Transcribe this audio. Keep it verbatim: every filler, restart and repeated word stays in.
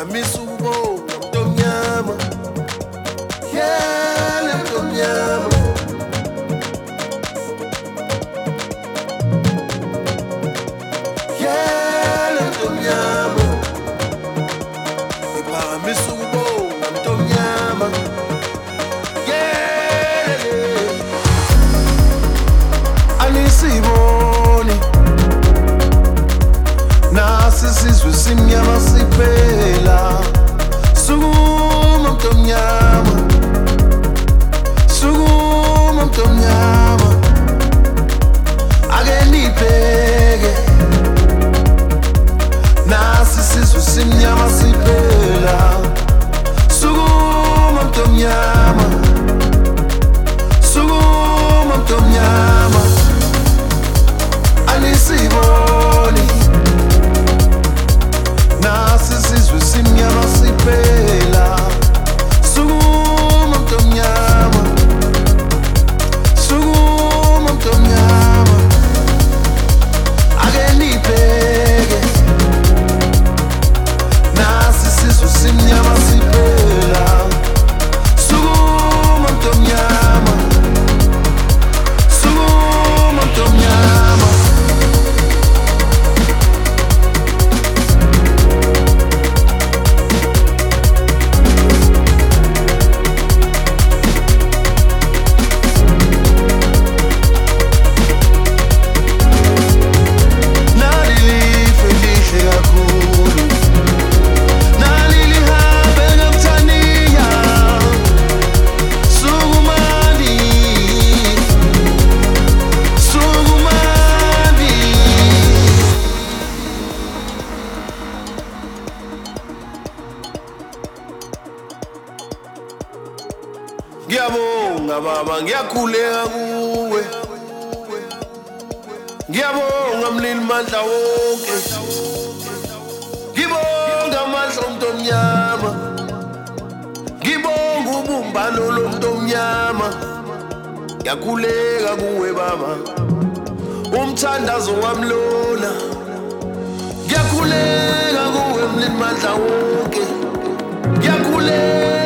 Ngiphakamisa ukubonga mntomnyama, yele mntomnyama. Yele mntomnyama, ngiphakamisa ukubonga mntomnyama, yele. Anisiboni nasi sizwe simnyama siphela. Sukuma mntomnyama, sukuma mntomnyama, ake nibheke nasi sizwe simnyama siphela. Sukuma mntomnyama, sukuma mntomnyama, anisiboni nasi sizwe simnyama siphela. Sukuma mntomnyama, sukuma mntomnyama, ake nibheke nasi sizwe simnyama siphela. Sukuma mntomnyama, sukuma mntomnyama. Ngiyabonga baba, ngiyakhuleka kuwe. Ngiyabonga mlili mandla wonke. Ngibonga amandla omntomnyama, ngibonga ubumbano lomntomnyama. Ngiyakhuleka kuwe baba, umthandazo wami lona. Ngiyakhuleka kuwe mlili mandla wonke. Ngiyakhuleka